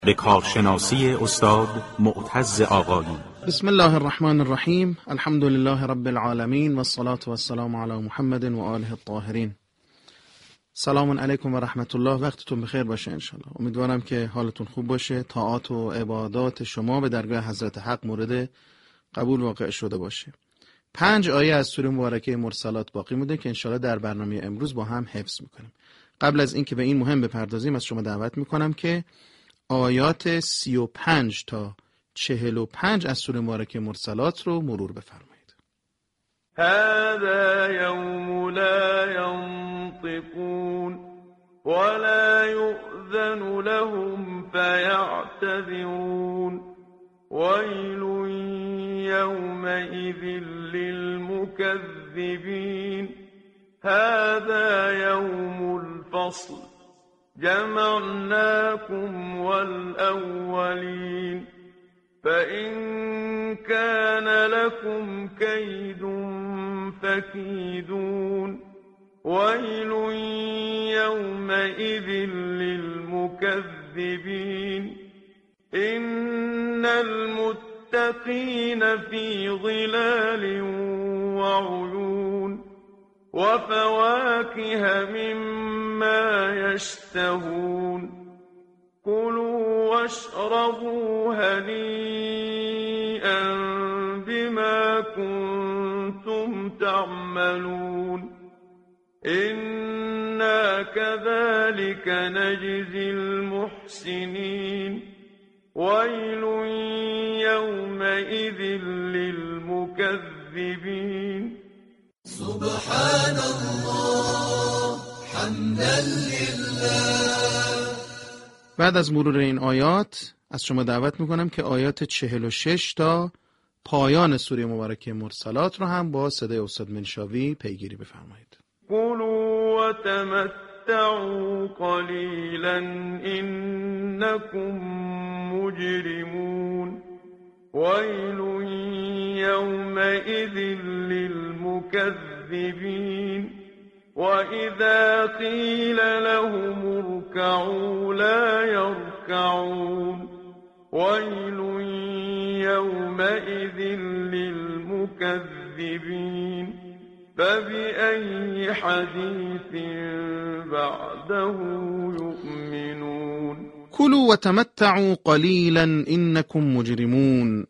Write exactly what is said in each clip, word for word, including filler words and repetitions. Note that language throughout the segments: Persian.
به کارشناسی استاد معتز آقایی. بسم الله الرحمن الرحیم. الحمد لله رب العالمین و الصلاة و السلام علی محمد و آله الطاهرین. سلام علیکم و رحمت الله. وقتتون بخیر باشه انشالله. امیدوارم که حالتون خوب باشه. طاعات و عبادات شما به درگاه حضرت حق مورد قبول واقع شده باشه. پنج آیه از سوره مبارکه مرسلات باقی مونده که انشالله در برنامه امروز با هم حفظ میکنیم. قبل از اینکه به این مهم بپردازیم از شما دعوت میکنم که آیات سی و پنج تا چهل و پنج از سوره مبارکه مرسلات رو مرور بفرمایید. هذا یوم لا ينطقون ولا يؤذن لهم فيعتذرون ويل يومئذ للمكذبين هذا يوم الفصل جمعناكم والأولين فإن كان لكم كيد فكيدون ويل يومئذ للمكذبين إن المتقين في ظلال وعيون وفواكه مما يشتهون كلوا واشربوا هنيئا بما كنتم تعملون إنا كذلك نجزي المحسنين ويل يومئذ للمكذبين سبحان الله حمدا لله. بعد از مرور این آیات از شما دعوت میکنم که آیات چهل و شش تا پایان سوره مبارکه مرسلات رو هم با صدای استاد منشاوی پیگیری بفرمایید. کلوا و تمتعوا قلیلا انکم مجرمون ویل یومئذ للمكذبین وإذا قيل لهم اركعوا لا يركعون ويل يومئذ للمكذبين فبأي حديث بعده يؤمنون كلوا وتمتعوا قليلا إنكم مجرمون.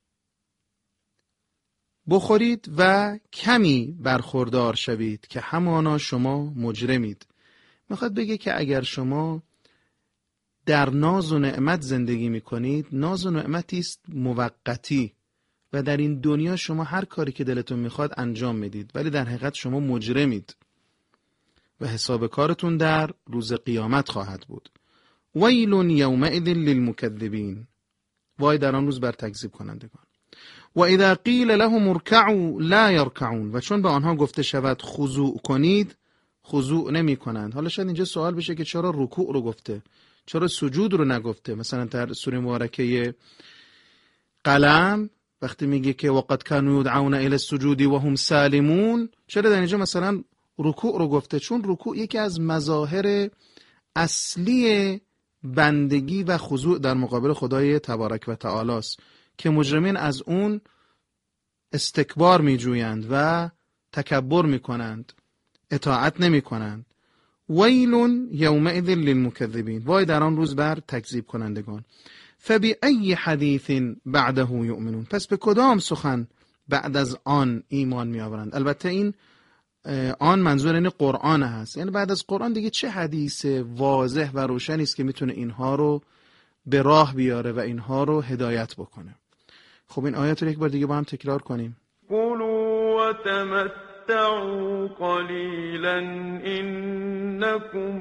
بخورید و کمی برخوردار شوید که همانا شما مجرمید. میخواد بگه که اگر شما در ناز و نعمت زندگی میکنید، ناز و نعمتی است موقتی و در این دنیا شما هر کاری که دلتون میخواد انجام میدید، ولی در حقیقت شما مجرمید و حساب کارتون در روز قیامت خواهد بود. ویل یومئذ للمکذبین. وای در آن روز بر تکذیب کنندگان. و اذا قیل لهم ارکعوا لا یرکعون. و چون به آنها گفته شود خضوع کنید، خضوع نمی کنند. حالا شاید اینجا سوال بشه که چرا رکوع رو گفته، چرا سجود رو نگفته؟ مثلا در سوره مبارکه قلم وقتی میگه که وقد كانوا يدعون الى السجود وهم سالمون، چرا در اینجا مثلا رکوع رو گفته؟ چون رکوع یکی از مظاهر اصلی بندگی و خضوع در مقابل خدای تبارک و تعالی است که مجرمین از اون استکبار می جویند و تکبر می کنند، اطاعت نمی کنند. ویل یومئذ للمکذبین. وای در آن روز بر تکذیب کنندگان. فبأی حدیث بعده یؤمنون. پس به کدام سخن بعد از آن ایمان می آورند؟ البته این آن منظور این قرآن هست، یعنی بعد از قرآن دیگه چه حدیث واضح و روشنی است که میتونه اینها رو به راه بیاره و اینها رو هدایت بکنه. خب این آیات رو یک بار دیگه با هم تکرار کنیم. کلوا و تمتعوا قلیلا انکم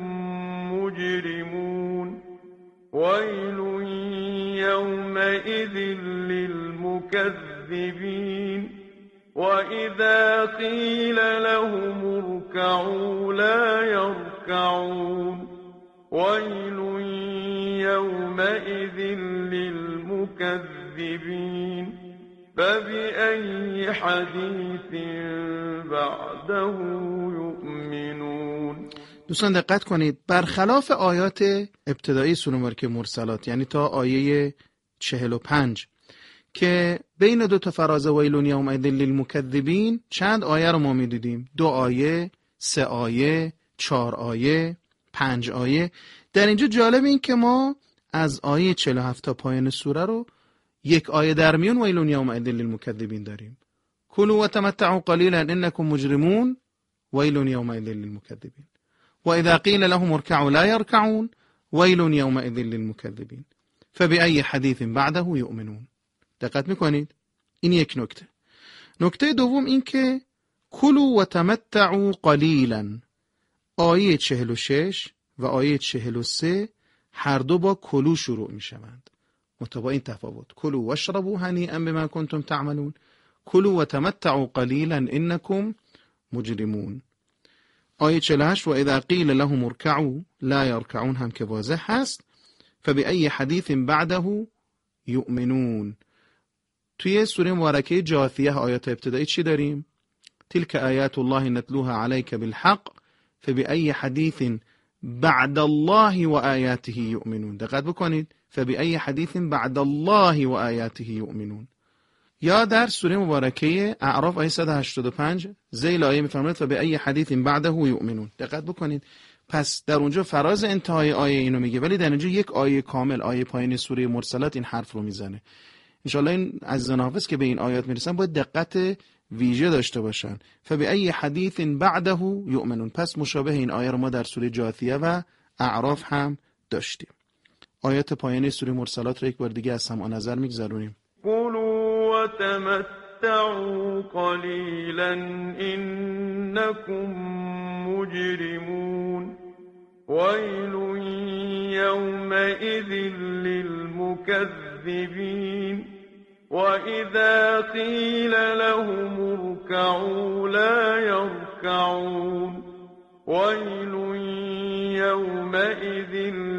مجرمون ویل یومئذ للمکذبین وإذا قيل لهم اركعوا لا يركعون ويل يومئذ للمكذبين فبأي حديث بعده يؤمنون. دوستان دقت کنید، برخلاف آیات ابتدایی سوره مبارکه مرسلات، یعنی تا آیه چهل و پنج که بین دو تا فراز ویل یومئذ للمکذبین چند آیه رو ما می‌دیدیم، دو آیه، سه آیه، چهار آیه، پنج آیه. در اینجا جالب این که ما از آیه چهل و هفت تا پایان سوره رو یک آیه در میون ویل یومئذ للمکذبین داریم. کلوا و تمتعوا قلیلا انکم مجرمون ویل یومئذ للمکذبین و اذا قیل لهم ارکعوا لا یرکعون ویل یومئذ للمکذبین فبأی حدیث بعده یؤمنون. دقت میکنید؟ این یک نکته. نکته دوم این که کلوا و تمتعوا قلیلا، آیه چهل و شش و آیه چهل و سه هر دو با کلو شروع میشوند. متابع این تفاوت، کلوا واشربوا هنیئا بما کنتم تعملون، کلوا و تمتعوا قلیلا انکم مجرمون. آیه چهل و هشت و اذا قیل لهم ارکعوا لا یرکعون هم که واضح هست. فبأی حدیث بعده یؤمنون. توی سوره مبارکه جاثیه آیات ابتدایی چی داریم؟ تلك آیات الله نتلوها علیک بالحق فبأی حدیث بعد الله و آیاته یؤمنون. دقت بکنید، فبأی حدیث بعد الله و آیاته یؤمنون. یا در سوره مبارکه اعراف آیه صد و هشتاد و پنج ذیل آیه میفرماید فبأی حدیث بعده یؤمنون. دقت بکنید، پس در اونجا فراز انتهای آیه اینو میگه، ولی در اینجا یک آیه کامل، آیه پایین سوره مرسلات این حرف رو میزنه. انشالله این عزیزان حافظ که به این آیات میرسن باید دقت ویژه داشته باشن. فبأی حدیث بعده یؤمنون. پس مشابه این آیه رو ما در سوره جاثیه و اعراف هم داشتیم. آیات پایین سوره مرسلات رو یک بار دیگه از سماع نظر میگذرونیم. قولوا و تمتعوا قلیلا انکم مجرمون ویل یومئذ للمکذبین وإذا قیل لهم اركعوا لا يركعون ويل يومئذ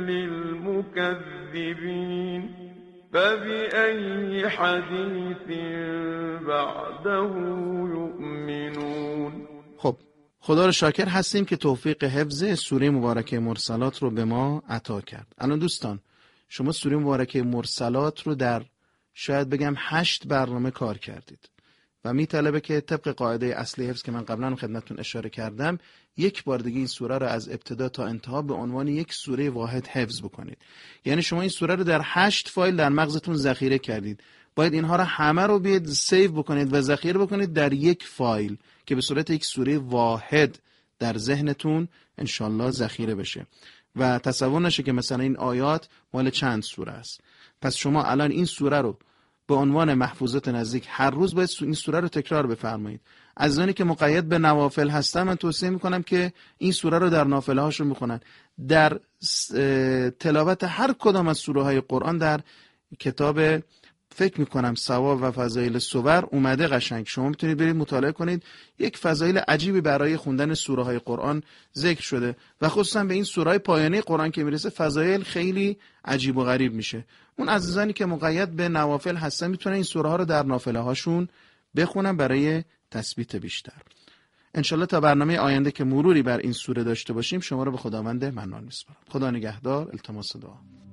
للمكذبين فبأي حديث بعده يؤمنون. خب خدا رو شاکر هستیم که توفیق حفظ سوره مبارکه مرسلات رو به ما عطا کرد. الان دوستان شما سوره مبارکه مرسلات رو در شاید بگم هشت برنامه کار کردید و می طلبه که طبق قاعده اصلی حفظ که من قبلا خدمتتون اشاره کردم یک بار دیگه این سوره رو از ابتدا تا انتها به عنوان یک سوره واحد حفظ بکنید. یعنی شما این سوره رو در هشت فایل در مغزتون ذخیره کردید، باید اینها رو همه رو بیاد سیو بکنید و ذخیره بکنید در یک فایل که به صورت یک سوره واحد در ذهنتون انشالله ذخیره بشه و تصور نشه که مثلا این آیات مال چند سوره است. پس شما الان این سوره رو به عنوان محفوظات نزدیک هر روز باید این سوره رو تکرار بفرمایید. عزیزانی که مقید به نوافل هستن من توصیه میکنم که این سوره رو در نافله هاشون بخونن. در تلاوت هر کدام از سوره های قرآن در کتاب فکر میکنم ثواب و فضایل سور اومده قشنگ، شما میتونید برید مطالعه کنید. یک فضایل عجیبی برای خوندن سوره های قرآن ذکر شده و خصوصا به این سوره های پایانی قرآن که میرسه فضایل خیلی عجیب و غریب میشه. اون عزیزانی که مقید به نوافل هستن میتونن این سوره ها رو در نافله هاشون بخونن برای تثبیت بیشتر. انشالله تا برنامه آینده که مروری بر این سوره داشته باشیم شما رو به خداوند منان میسپارم. خدا نگهدار. التماس دعا.